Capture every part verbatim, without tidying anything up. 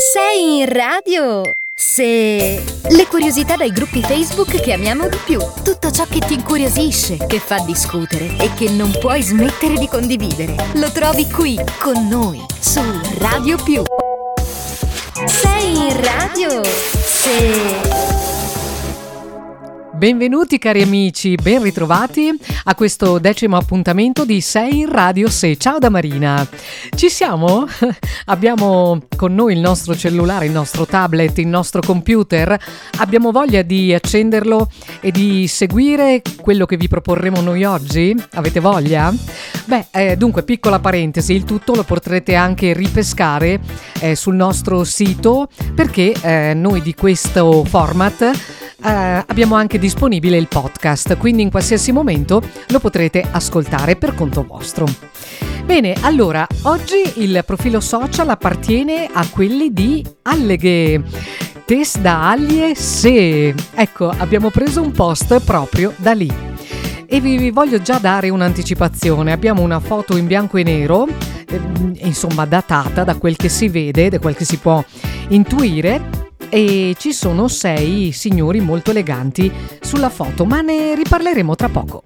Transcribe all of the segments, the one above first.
Sei in radio? Se... Le curiosità dai gruppi Facebook che amiamo di più. Tutto ciò che ti incuriosisce, che fa discutere e che non puoi smettere di condividere. Lo trovi qui, con noi, su Radio Più. Sei in radio? Se... Benvenuti cari amici, ben ritrovati a questo decimo appuntamento di Sei in Radio Se. Ciao da Marina. Ci siamo? Abbiamo con noi il nostro cellulare, il nostro tablet, il nostro computer. Abbiamo voglia di accenderlo e di seguire quello che vi proporremo noi oggi? Avete voglia? Beh, eh, dunque, piccola parentesi, il tutto lo potrete anche ripescare eh, sul nostro sito, perché eh, noi di questo format Uh, abbiamo anche disponibile il podcast, quindi in qualsiasi momento lo potrete ascoltare per conto vostro. Bene, allora, oggi il profilo social appartiene a quelli di Alleghe. Test da Allie Se. Ecco, abbiamo preso un post proprio da lì. E vi voglio già dare un'anticipazione. Abbiamo una foto in bianco e nero, eh, insomma datata da quel che si vede, da quel che si può intuire. E ci sono sei signori molto eleganti sulla foto, ma ne riparleremo tra poco.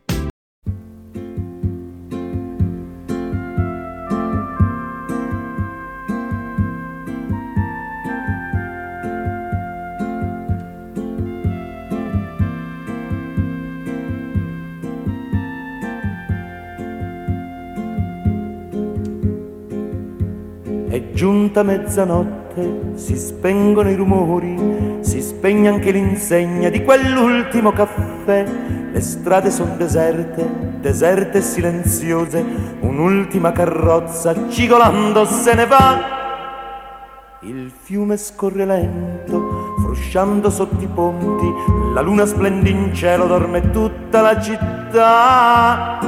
È giunta mezzanotte, si spengono i rumori, si spegne anche l'insegna di quell'ultimo caffè. Le strade son deserte, deserte e silenziose, un'ultima carrozza cigolando se ne va. Il fiume scorre lento, frusciando sotto i ponti, la luna splende in cielo, dorme tutta la città.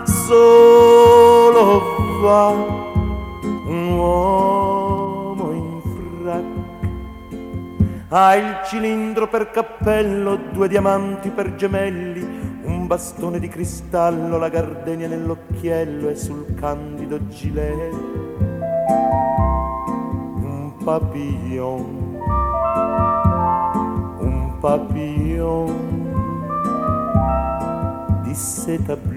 Solo va un uomo in frac, ha il cilindro per cappello, due diamanti per gemelli, un bastone di cristallo, la gardenia nell'occhiello e sul candido gilet un papillon, un papillon di seta blu.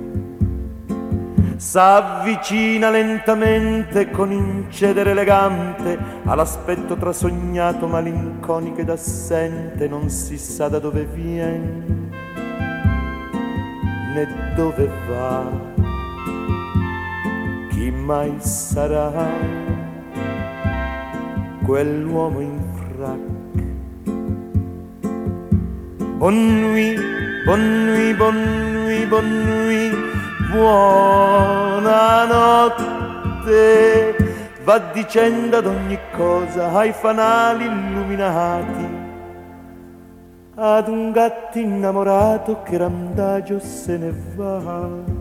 S'avvicina lentamente con incedere elegante all'aspetto trasognato, malinconico ed assente. Non si sa da dove viene né dove va, chi mai sarà quell'uomo in frac. Bonne nuit, bonne nuit, bonne nuit, bonne nuit, buonanotte, va dicendo ad ogni cosa ai fanali illuminati, ad un gatto innamorato che randagio se ne va.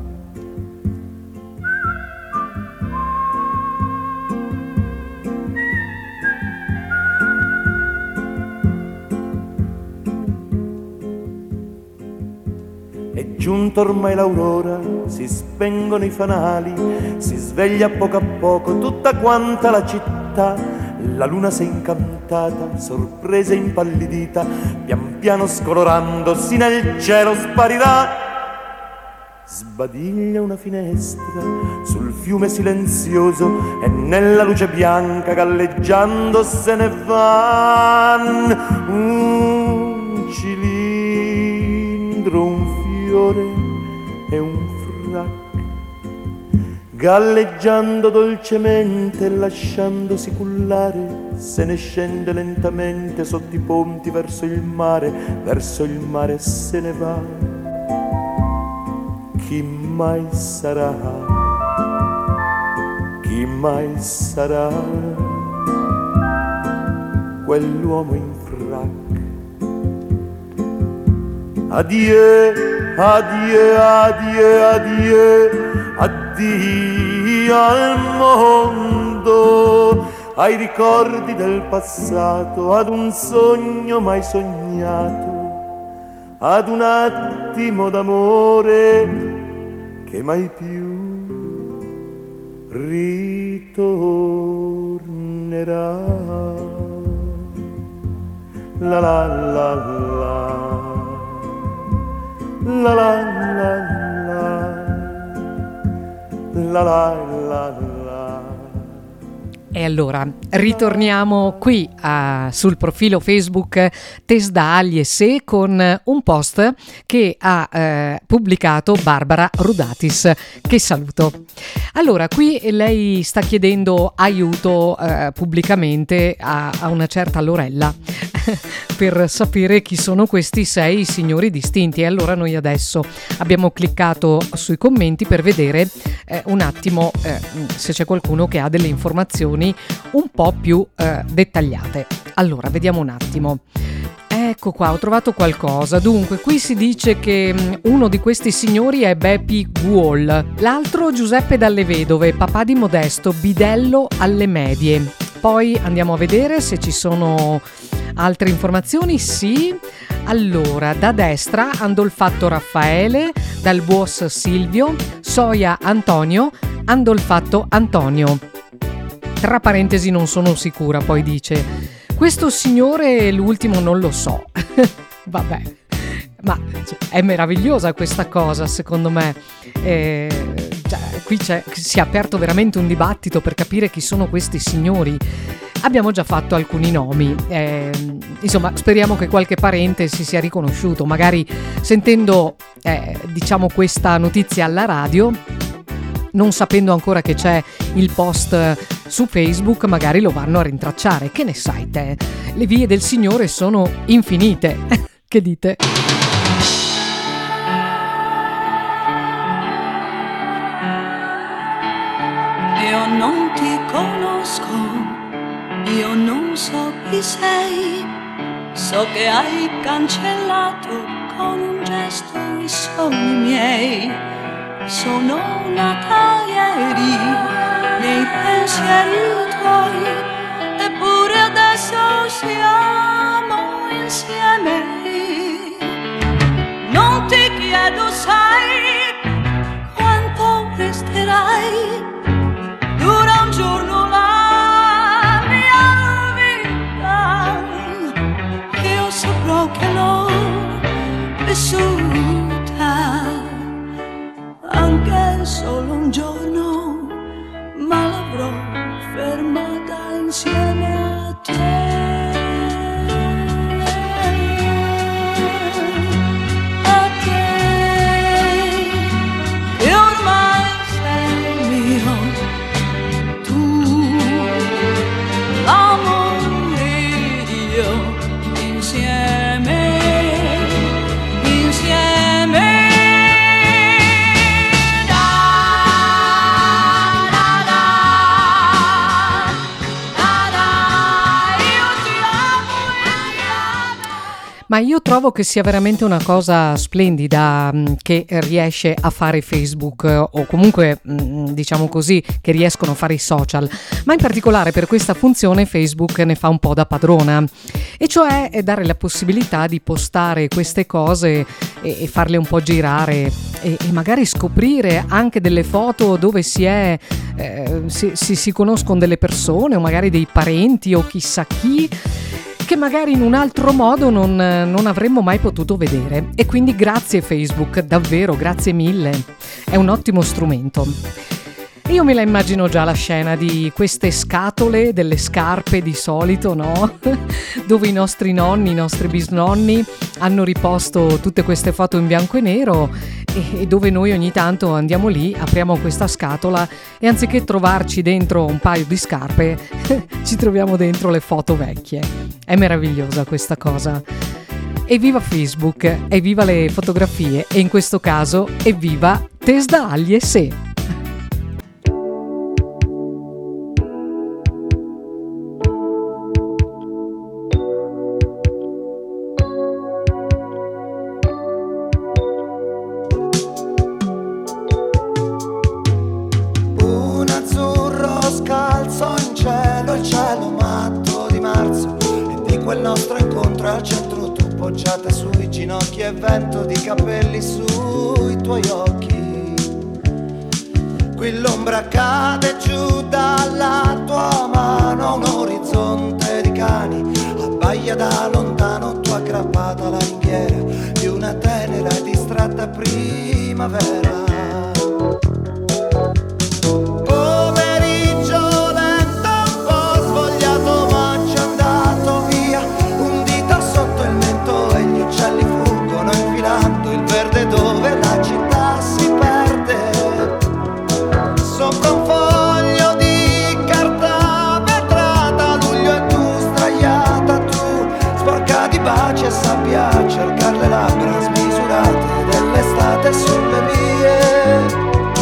È giunta ormai l'aurora, si spengono i fanali, si sveglia a poco a poco tutta quanta la città. La luna s'è incantata, sorpresa e impallidita, pian piano scolorandosi nel cielo sparirà. Sbadiglia una finestra sul fiume silenzioso e nella luce bianca galleggiando se ne van. Un cilindro, un e un frac, galleggiando dolcemente e lasciandosi cullare, se ne scende lentamente sotto i ponti verso il mare, verso il mare se ne va. Chi mai sarà, chi mai sarà quell'uomo in frac. Addio, addio, addio, addio, addio al mondo, ai ricordi del passato, ad un sogno mai sognato, ad un attimo d'amore che mai più ritornerà. illuminerà. La la la la, la la la la, la la la la. E allora ritorniamo qui a, sul profilo Facebook Tesda Agli e Se con un post che ha eh, pubblicato Barbara Rudatis, che saluto. Allora, qui lei sta chiedendo aiuto eh, pubblicamente a, a una certa Lorella per sapere chi sono questi sei signori distinti. E allora noi adesso abbiamo cliccato sui commenti per vedere eh, un attimo eh, se c'è qualcuno che ha delle informazioni un po' più eh, dettagliate. Allora, vediamo un attimo. Ecco qua, ho trovato qualcosa. Dunque, qui si dice che mh, uno di questi signori è Bepi Guol, l'altro Giuseppe Dalle Vedove, papà di Modesto, bidello alle medie. Poi andiamo a vedere se ci sono altre informazioni. Sì. Allora, da destra Andolfatto Raffaele, dal Buos Silvio, Soia Antonio, Andolfatto Antonio. Tra parentesi non sono sicura, poi dice questo signore l'ultimo non lo so. Vabbè, ma è meravigliosa questa cosa, secondo me. Eh, cioè, qui c'è, si è aperto veramente un dibattito per capire chi sono questi signori. Abbiamo già fatto alcuni nomi, eh, insomma speriamo che qualche parente si sia riconosciuto, magari sentendo eh, diciamo questa notizia alla radio, non sapendo ancora che c'è il post su Facebook, magari lo vanno a rintracciare. Che ne sai te? Le vie del Signore sono infinite. Che dite? Io non ti conosco, io non so chi sei, so che hai cancellato con un gesto i sogni miei. Sono nata ieri nei pensieri tuoi, eppure adesso siamo insieme. Non ti chiedo, sai, quanto resterai. Dura un giorno la mia vita, io saprò che l'ho vissuta. Anche solo un giorno, ma l'avrò fermata insieme a te. A te, che ormai sei mio, tu, l'amore io, insieme, insieme. Ma io trovo che sia veramente una cosa splendida mh, che riesce a fare Facebook, eh, o comunque mh, diciamo così, che riescono a fare i social, ma in particolare per questa funzione Facebook ne fa un po' da padrona, e cioè dare la possibilità di postare queste cose e, e farle un po' girare e, e magari scoprire anche delle foto dove si è eh, si, si, si conoscono delle persone o magari dei parenti o chissà chi, che magari in un altro modo non, non avremmo mai potuto vedere. E quindi grazie Facebook, davvero grazie mille, è un ottimo strumento. Io me la immagino già la scena di queste scatole delle scarpe di solito, no? Dove i nostri nonni, i nostri bisnonni hanno riposto tutte queste foto in bianco e nero, e dove noi ogni tanto andiamo lì, apriamo questa scatola e anziché trovarci dentro un paio di scarpe ci troviamo dentro le foto vecchie. È meravigliosa questa cosa. Evviva Facebook, evviva le fotografie, e in questo caso evviva Tesda Agli e Se. Sui ginocchi e vento di capelli sui tuoi occhi. qui l'ombra cade giù dalla tua mano, un orizzonte di cani abbaia da lontano, tu aggrappata alla ringhiera di una tenera e distratta primavera. Pomeriggio lento, un po' svogliato, ma c'è andato via, un dito sotto il mento e gli uccelli fuggono infilando il verde dove la città si perde. Sopra un foglio di carta vetrata, luglio e tu straiata, tu sporca di baci e sabbia a cercare le labbra smisurate dell'estate sulle mie.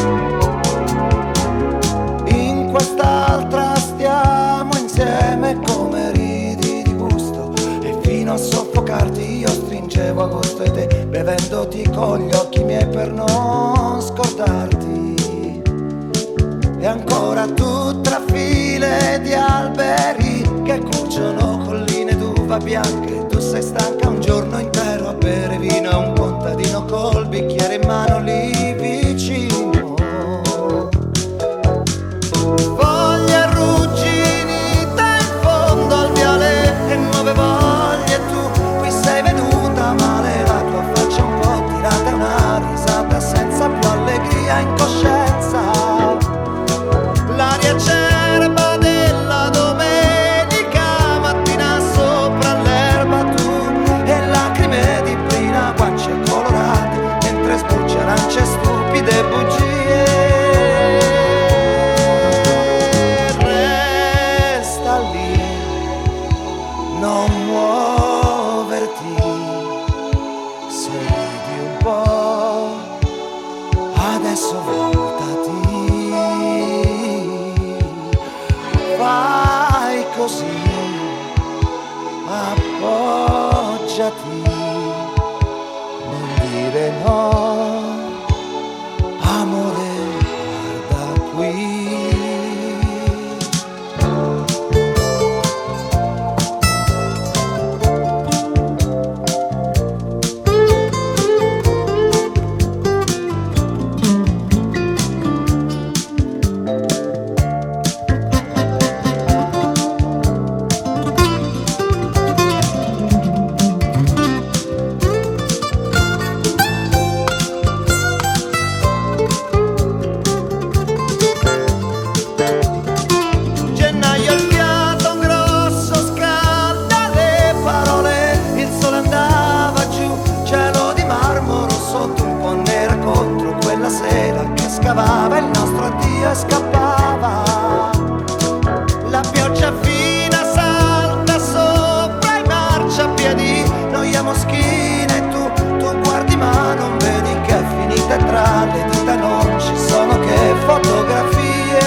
In quest'altra stiamo insieme come ridi di gusto, e fino a soffocarti io stringevo agosto e te, bevendoti con gli occhi miei per non scordarti. E ancora tu tra file di alberi che cuciono colline d'uva bianche, tu sei stanca un giorno intero a bere vino e un contadino col bicchiere in mano lì vicino. Foglie arrugginite in fondo al viale e nuove voglie, tu qui sei venuta male, la tua faccia un po' tirata, una risata senza più allegria in coscienza. L'aria acerba della domenica mattina sopra l'erba, tu e lacrime di brina, guance colorate mentre sbucci arance stupide bugie. Resta lì, non muoverti, sorridi un po', adesso voltati. Fai così, appoggiati, non dire no, amore, guarda qui. Gennaio il fiato grosso scalda le parole, il sole andava giù, cielo di marmo sotto un po' nera contro quella sera che scavava il nostro addio e scappava. La pioggia fina salta sopra i marciapiedi, noi a moschine e tu, tu guardi ma non vedi che è finita e tra le dita non ci sono che fotografie.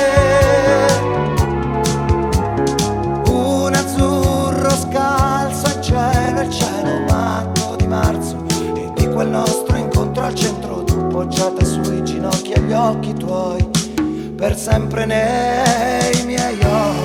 Un azzurro scalzo in cielo, il cielo matto di marzo, e di quel nostro incontro al centro tu poggiata sui ginocchi e gli occhi tuoi per sempre nei miei occhi.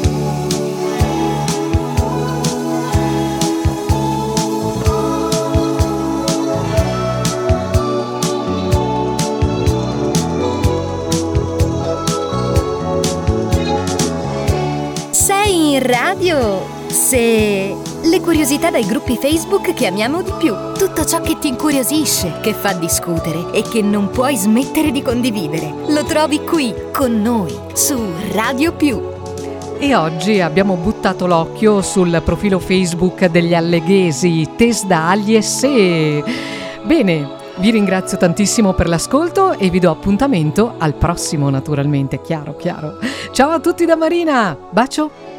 Sei in radio? Se... Le curiosità dai gruppi Facebook che amiamo di più. Tutto ciò che ti incuriosisce, che fa discutere e che non puoi smettere di condividere. Lo trovi qui, con noi, su Radio Più. E oggi abbiamo buttato l'occhio sul profilo Facebook degli Alleghesi, Tesda Aglie Se. Bene, vi ringrazio tantissimo per l'ascolto e vi do appuntamento al prossimo, naturalmente, chiaro, chiaro. Ciao a tutti da Marina, bacio!